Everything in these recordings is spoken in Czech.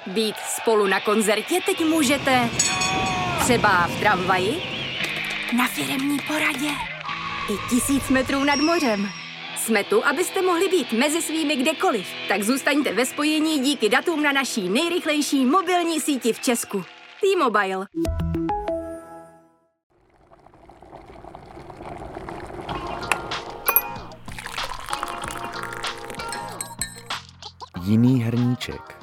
Být spolu na koncertě teď můžete třeba v tramvaji, na firemní poradě i 1000 metrů nad mořem. Jsme tu, abyste mohli být mezi svými kdekoliv. Tak zůstaňte ve spojení díky datům na naší nejrychlejší mobilní síti v Česku. T-Mobile. Jiný hrníček.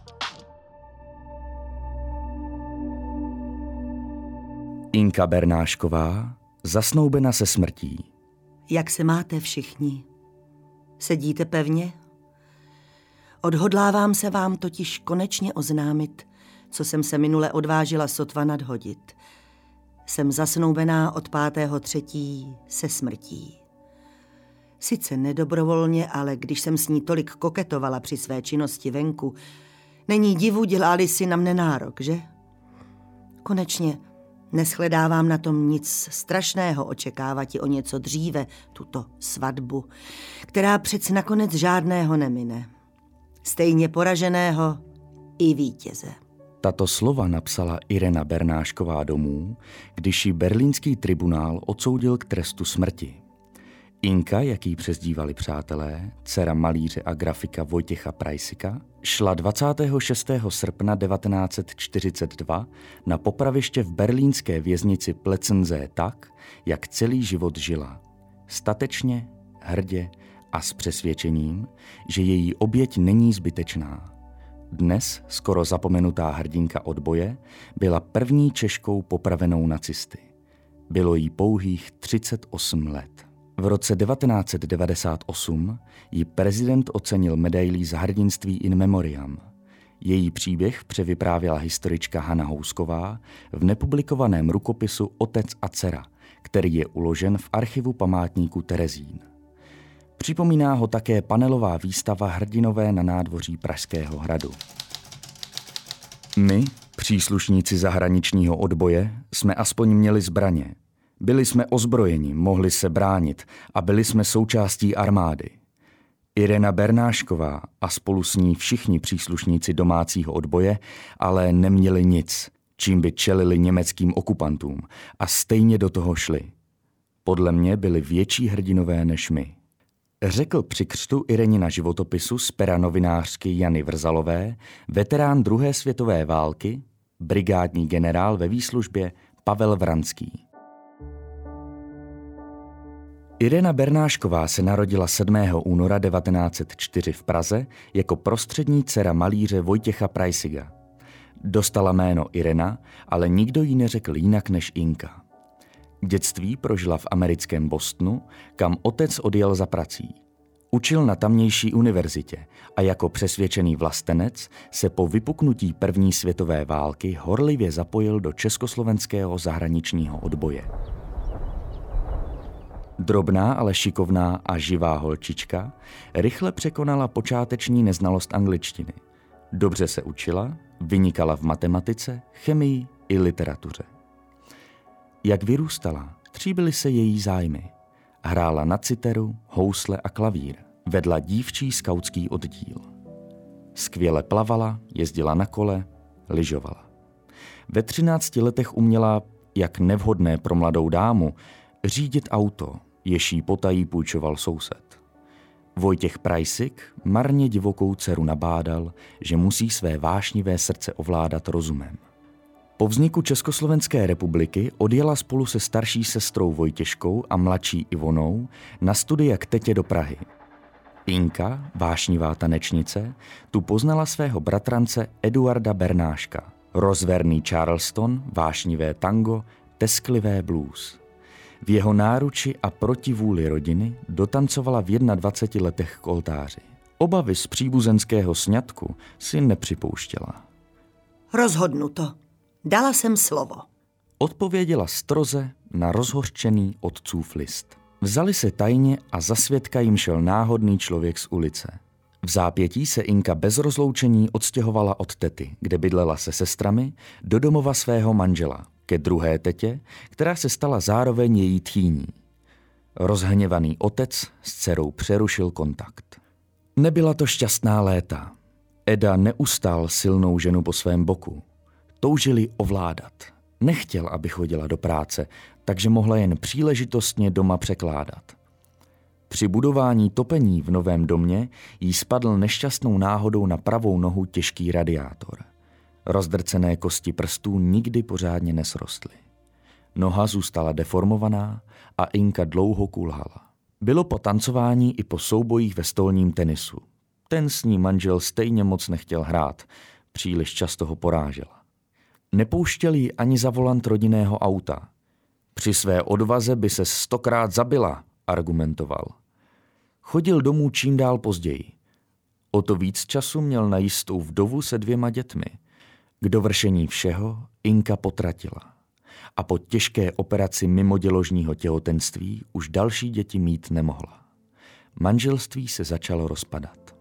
Inka Bernášková, zasnoubena se smrtí. Jak se máte všichni? Sedíte pevně? Odhodlávám se vám totiž konečně oznámit, co jsem se minule odvážila sotva nadhodit. Jsem zasnoubená od 5.3. se smrtí. Sice nedobrovolně, ale když jsem s ní tolik koketovala při své činnosti venku, není divu, dělali si na mne nárok, že? Konečně neshledávám na tom nic strašného očekávat i o něco dříve, tuto svatbu, která přece nakonec žádného nemine. Stejně poraženého i vítěze. Tato slova napsala Irena Bernášková domů, když ji berlínský tribunál odsoudil k trestu smrti. Inka, jak jí přezdívali přátelé, dcera malíře a grafika Vojtěcha Preissika, šla 26. srpna 1942 na popraviště v berlínské věznici Plötzensee tak, jak celý život žila. Statečně, hrdě a s přesvědčením, že její oběť není zbytečná. Dnes skoro zapomenutá hrdinka odboje byla první Češkou popravenou nacisty. Bylo jí pouhých 38 let. V roce 1998 ji prezident ocenil medailí za hrdinství in memoriam. Její příběh převyprávěla historička Hana Housková v nepublikovaném rukopisu Otec a dcera, který je uložen v archivu památníku Terezín. Připomíná ho také panelová výstava Hrdinové na nádvoří Pražského hradu. My, příslušníci zahraničního odboje, jsme aspoň měli zbraně. Byli jsme ozbrojeni, mohli se bránit a byli jsme součástí armády. Irena Bernášková a spolu s ní všichni příslušníci domácího odboje ale neměli nic, čím by čelili německým okupantům a stejně do toho šli. Podle mě byli větší hrdinové než my. Řekl při křtu Irenina životopisu z pera novinářky Jany Vrzalové veterán druhé světové války, brigádní generál ve výslužbě Pavel Vranský. Irena Bernášková se narodila 7. února 1904 v Praze jako prostřední dcera malíře Vojtěcha Preissika. Dostala jméno Irena, ale nikdo jí neřekl jinak než Inka. Dětství prožila v americkém Bostonu, kam otec odjel za prací. Učil na tamnější univerzitě a jako přesvědčený vlastenec se po vypuknutí první světové války horlivě zapojil do československého zahraničního odboje. Drobná, ale šikovná a živá holčička rychle překonala počáteční neznalost angličtiny. Dobře se učila, vynikala v matematice, chemii i literatuře. Jak vyrůstala, tříbily se její zájmy. Hrála na citeru, housle a klavír. Vedla dívčí skautský oddíl. Skvěle plavala, jezdila na kole, lyžovala. Ve 13 letech uměla, jak nevhodné pro mladou dámu, řídit auto, jež jí potají půjčoval soused. Vojtěch Preissik marně divokou dceru nabádal, že musí své vášnivé srdce ovládat rozumem. Po vzniku Československé republiky odjela spolu se starší sestrou Vojtěškou a mladší Ivonou na studia k tetě do Prahy. Inka, vášnivá tanečnice, tu poznala svého bratrance Eduarda Bernáška. Rozverný Charleston, vášnivé tango, tesklivé blues. V jeho náruči a proti vůli rodiny dotancovala v 21 letech k oltáři. Obavy z příbuzenského sňatku si nepřipouštěla. Rozhodnuto. Dala jsem slovo. Odpověděla stroze na rozhořčený otcův list. Vzali se tajně a za svědka jim šel náhodný člověk z ulice. V zápětí se Inka bez rozloučení odstěhovala od tety, kde bydlela se sestrami, do domova svého manžela, ke druhé tetě, která se stala zároveň její tchýní. Rozhněvaný otec s dcerou přerušil kontakt. Nebyla to šťastná léta. Eda neustál silnou ženu po svém boku. Toužil ji ovládat. Nechtěl, aby chodila do práce, takže mohla jen příležitostně doma překládat. Při budování topení v novém domě jí spadl nešťastnou náhodou na pravou nohu těžký radiátor. Rozdrcené kosti prstů nikdy pořádně nesrostly. Noha zůstala deformovaná a Inka dlouho kulhala. Bylo po tancování i po soubojích ve stolním tenisu. Ten s ní manžel stejně moc nechtěl hrát, příliš často ho porážela. Nepouštěl ji ani za volant rodinného auta. Při své odvaze by se 100krát zabila, argumentoval. Chodil domů čím dál později. O to víc času měl na jistou vdovu se 2 dětmi. K dovršení všeho Inka potratila. A po těžké operaci mimoděložního těhotenství už další děti mít nemohla. Manželství se začalo rozpadat.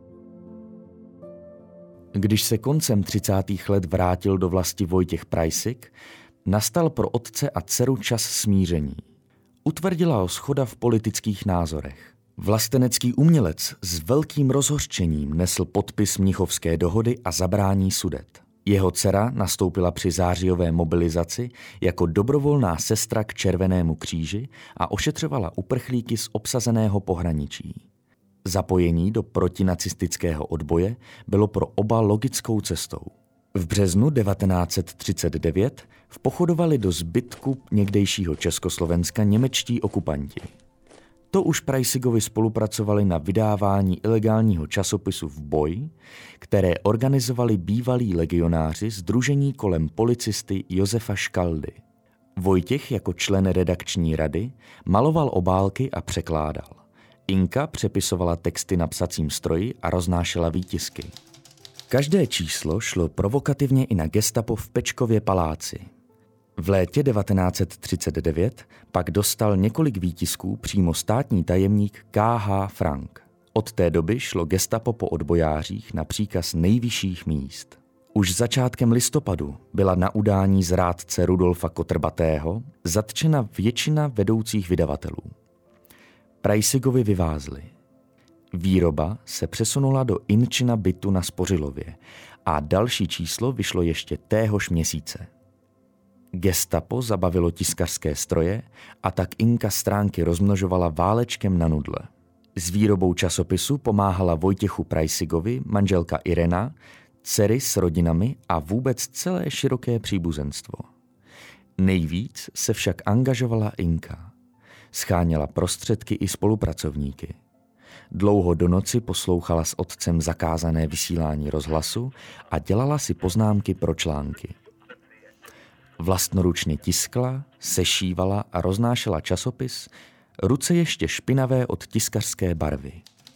Když se koncem 30. let vrátil do vlasti Vojtěch Preissig, nastal pro otce a dceru čas smíření. Utvrdila ho shoda v politických názorech. Vlastenecký umělec s velkým rozhořčením nesl podpis Mnichovské dohody a zabrání Sudet. Jeho dcera nastoupila při zářijové mobilizaci jako dobrovolná sestra k Červenému kříži a ošetřovala uprchlíky z obsazeného pohraničí. Zapojení do protinacistického odboje bylo pro oba logickou cestou. V březnu 1939 vpochodovali do zbytku někdejšího Československa němečtí okupanti. To už Preissigovi spolupracovali na vydávání ilegálního časopisu V boji, které organizovali bývalí legionáři sdružení kolem policisty Josefa Škaldy. Vojtěch jako člen redakční rady maloval obálky a překládal. Inka přepisovala texty na psacím stroji a roznášela výtisky. Každé číslo šlo provokativně i na gestapo v Pečkově paláci. V létě 1939 pak dostal několik výtisků přímo státní tajemník K.H. Frank. Od té doby šlo gestapo po odbojářích na příkaz nejvyšších míst. Už začátkem listopadu byla na udání zrádce Rudolfa Kotrbatého zatčena většina vedoucích vydavatelů. Preissigovi vyvázli. Výroba se přesunula do Inčina bytu na Spořilově a další číslo vyšlo ještě téhož měsíce. Gestapo zabavilo tiskařské stroje a tak Inka stránky rozmnožovala válečkem na nudle. S výrobou časopisu pomáhala Vojtěchu Preissigovi manželka Irena, dcery s rodinami a vůbec celé široké příbuzenstvo. Nejvíc se však angažovala Inka. Scháněla prostředky i spolupracovníky. Dlouho do noci poslouchala s otcem zakázané vysílání rozhlasu a dělala si poznámky pro články. Vlastnoručně tiskla, sešívala a roznášela časopis, ruce ještě špinavé od tiskařské barvy.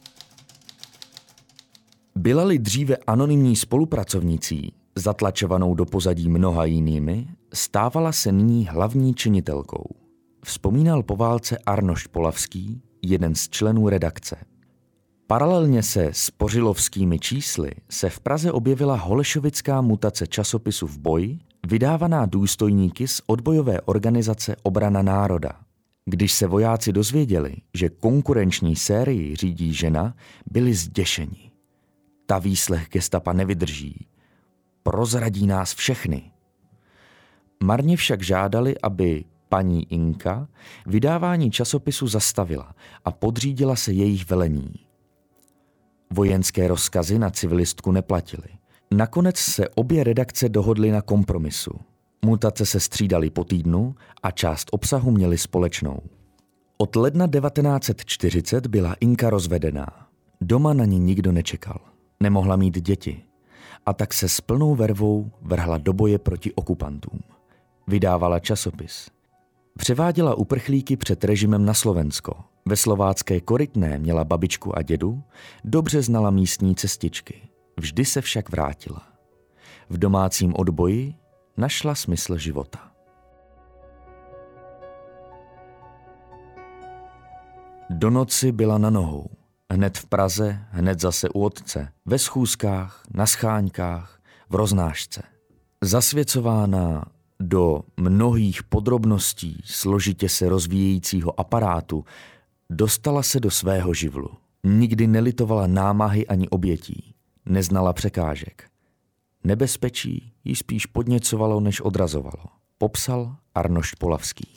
Byla-li dříve anonymní spolupracovnicí, zatlačovanou do pozadí mnoha jinými, stávala se nyní hlavní činitelkou. Vzpomínal po válce Arnošt Polavský, jeden z členů redakce. Paralelně se spořilovskými čísly se v Praze objevila holešovická mutace časopisu V boji, vydávaná důstojníky z odbojové organizace Obrana národa. Když se vojáci dozvěděli, že konkurenční sérii řídí žena, byli zděšeni. Ta výslech gestapa nevydrží. Prozradí nás všechny. Marně však žádali, aby paní Inka vydávání časopisu zastavila a podřídila se jejich velení. Vojenské rozkazy na civilistku neplatily. Nakonec se obě redakce dohodly na kompromisu. Mutace se střídaly po týdnu a část obsahu měly společnou. Od ledna 1940 byla Inka rozvedená. Doma na ní nikdo nečekal. Nemohla mít děti. A tak se s plnou vervou vrhla do boje proti okupantům. Vydávala časopis. Převáděla uprchlíky před režimem na Slovensko. Ve slovácké Korytné měla babičku a dědu, dobře znala místní cestičky. Vždy se však vrátila. V domácím odboji našla smysl života. Do noci byla na nohou. Hned v Praze, hned zase u otce. Ve schůzkách, na scháňkách, v roznášce. Zasvěcována do mnohých podrobností složitě se rozvíjejícího aparátu, dostala se do svého živlu. Nikdy nelitovala námahy ani obětí. Neznala překážek. Nebezpečí jí spíš podněcovalo, než odrazovalo. Popsal Arnošt Polavský.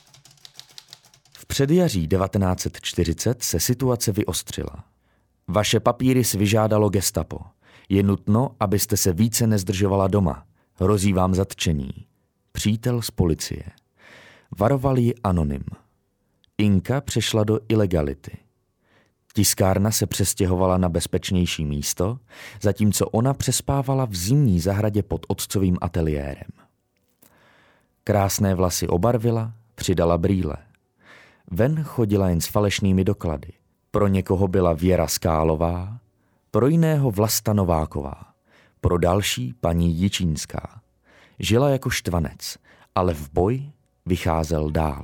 V předjaří 1940 se situace vyostřila. Vaše papíry si vyžádalo gestapo. Je nutno, abyste se více nezdržovala doma. Hrozí vám zatčení. Přítel z policie. Varoval ji anonym. Inka přešla do ilegality. Tiskárna se přestěhovala na bezpečnější místo, zatímco ona přespávala v zimní zahradě pod otcovým ateliérem. Krásné vlasy obarvila, přidala brýle. Ven chodila jen s falešnými doklady. Pro někoho byla Věra Skálová, pro jiného Vlasta Nováková, pro další paní Jičínská. Žila jako štvanec, ale v boji vycházel dál.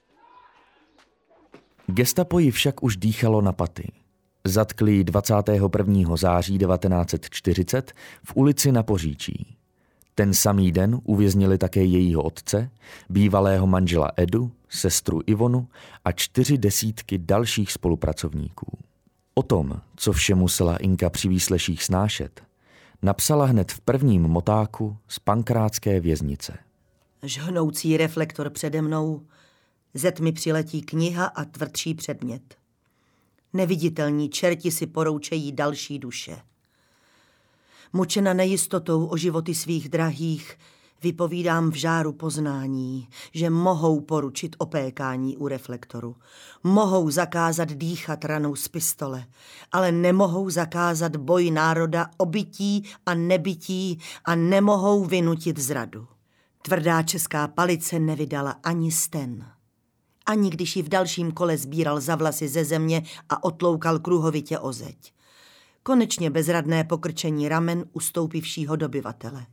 Gestapo ji však už dýchalo na paty. Zatkli ji 21. září 1940 v ulici na Poříčí. Ten samý den uvěznili také jejího otce, bývalého manžela Edu, sestru Ivonu a 40 dalších spolupracovníků. O tom, co vše musela Inka při výsleších snášet, napsala hned v prvním motáku z pankrátské věznice. Žhnoucí reflektor přede mnou, ze tmy přiletí kniha a tvrdší předmět. Neviditelní čerti si poroučejí další duše. Mučena nejistotou o životy svých drahých, vypovídám v žáru poznání, že mohou poručit opékání u reflektoru. Mohou zakázat dýchat ranou z pistole, ale nemohou zakázat boj národa o bytí a nebytí a nemohou vynutit zradu. Tvrdá česká palice nevydala ani sten. Ani když ji v dalším kole sbíral za vlasy ze země a otloukal kruhovitě o zeď. Konečně bezradné pokrčení ramen ustoupivšího dobyvatele.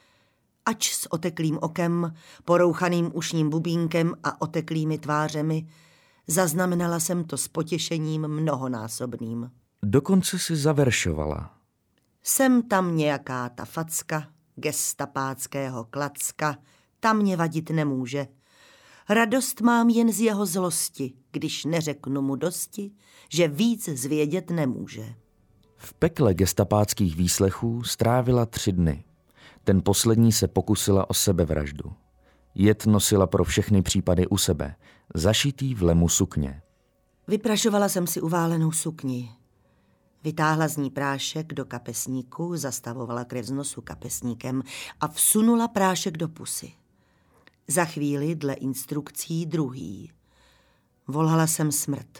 Ač s oteklým okem, porouchaným ušním bubínkem a oteklými tvářemi, zaznamenala jsem to s potěšením mnohonásobným. Dokonce si zaveršovala. Sem tam nějaká ta facka, gestapáckého klacka, ta mě vadit nemůže. Radost mám jen z jeho zlosti, když neřeknu mu dosti, že víc zvědět nemůže. V pekle gestapáckých výslechů strávila 3 dny. Ten poslední se pokusila o sebevraždu. Jed nosila pro všechny případy u sebe, zašitý v lemu sukně. Vyprašovala jsem si uválenou sukni. Vytáhla z ní prášek do kapesníku, zastavovala krev z nosu kapesníkem a vsunula prášek do pusy. Za chvíli dle instrukcí druhý. Volala jsem smrt.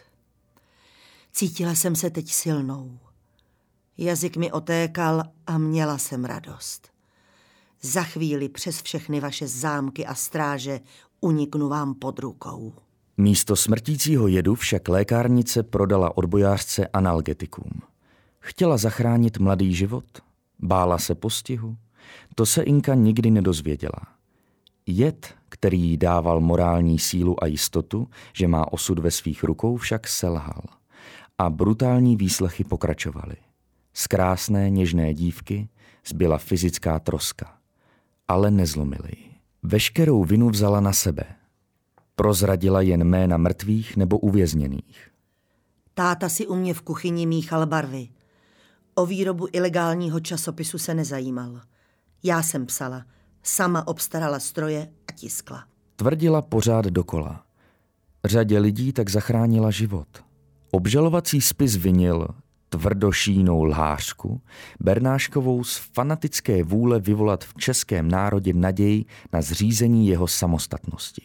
Cítila jsem se teď silnou. Jazyk mi otékal a měla jsem radost. Za chvíli přes všechny vaše zámky a stráže uniknu vám pod rukou. Místo smrtícího jedu však lékárnice prodala odbojářce analgetikům. Chtěla zachránit mladý život? Bála se postihu? To se Inka nikdy nedozvěděla. Jed, který jí dával morální sílu a jistotu, že má osud ve svých rukou, však selhal. A brutální výslechy pokračovaly. Z krásné, něžné dívky zbyla fyzická troska. Ale nezlomili ji. Veškerou vinu vzala na sebe. Prozradila jen jména mrtvých nebo uvězněných. Táta si u mě v kuchyni míchal barvy. O výrobu ilegálního časopisu se nezajímal. Já jsem psala. Sama obstarala stroje a tiskla. Tvrdila pořád dokola. Řadě lidí tak zachránila život. Obžalovací spis vinil tvrdošíjnou lhářku Bernáškovou z fanatické vůle vyvolat v českém národě naději na zřízení jeho samostatnosti.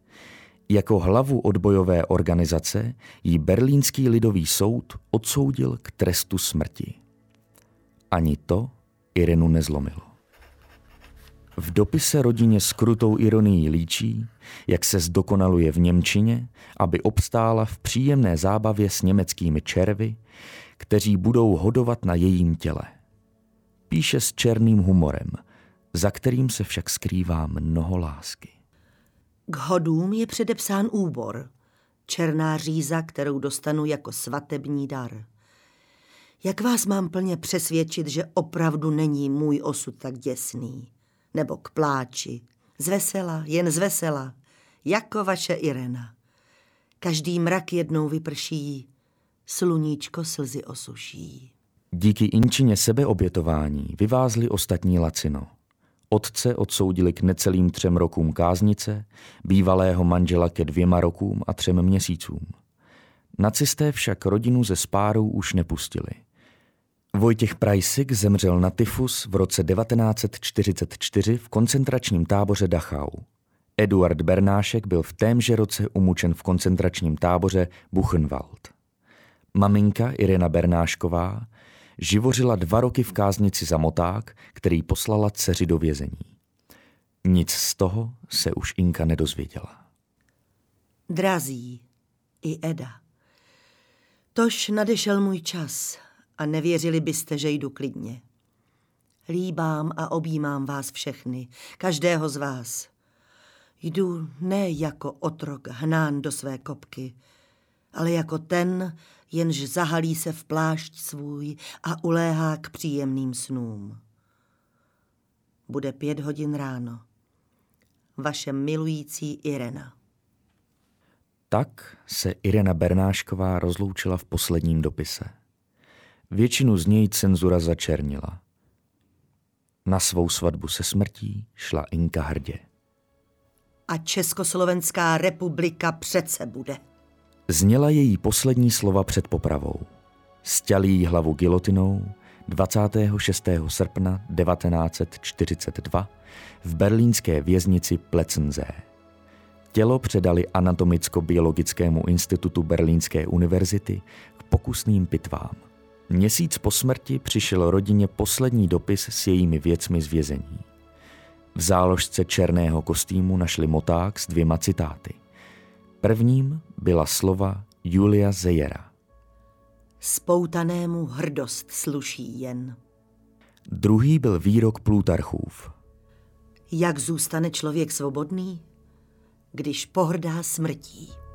Jako hlavu odbojové organizace jí berlínský lidový soud odsoudil k trestu smrti. Ani to Irenu nezlomilo. V dopise rodině s krutou ironií líčí, jak se zdokonaluje v němčině, aby obstála v příjemné zábavě s německými červy, kteří budou hodovat na jejím těle. Píše s černým humorem, za kterým se však skrývá mnoho lásky. K hodům je předepsán úbor, černá říza, kterou dostanu jako svatební dar. Jak vás mám plně přesvědčit, že opravdu není můj osud tak děsný? Nebo k pláči, zvesela, jen zvesela, jako vaše Irena. Každý mrak jednou vyprší, sluníčko slzy osuší. Díky Inčině sebeobětování vyvázli ostatní lacino. Otce odsoudili k necelým 3 rokům káznice, bývalého manžela ke 2 rokům a 3 měsícům. Nacisté však rodinu ze Spárů už nepustili. Vojtěch Preissig zemřel na tyfus v roce 1944 v koncentračním táboře Dachau. Eduard Bernášek byl v témže roce umučen v koncentračním táboře Buchenwald. Maminka Irena Bernášková živořila 2 roky v káznici za moták, který poslala dceři do vězení. Nic z toho se už Inka nedozvěděla. Drazí, i Eda, tož nadešel můj čas a nevěřili byste, že jdu klidně. Líbám a objímám vás všechny, každého z vás. Jdu ne jako otrok hnán do své kopky, ale jako ten, jenž zahalí se v plášť svůj a uléhá k příjemným snům. Bude 5 hodin ráno. Vaše milující Irena. Tak se Irena Bernášková rozloučila v posledním dopise. Většinu z něj cenzura začernila. Na svou svatbu se smrtí šla Inka hrdě. A Československá republika přece bude. Zněla její poslední slova před popravou. Sťali jí hlavu gilotinou 26. srpna 1942 v berlínské věznici Plötzensee. Tělo předali Anatomicko-biologickému institutu Berlínské univerzity k pokusným pitvám. Měsíc po smrti přišel rodině poslední dopis s jejími věcmi z vězení. V záložce černého kostýmu našli moták s 2 citáty. Prvním byla slova Julia Zejera. Spoutanému hrdost sluší jen. Druhý byl výrok Plutarchův. Jak zůstane člověk svobodný, když pohrdá smrtí?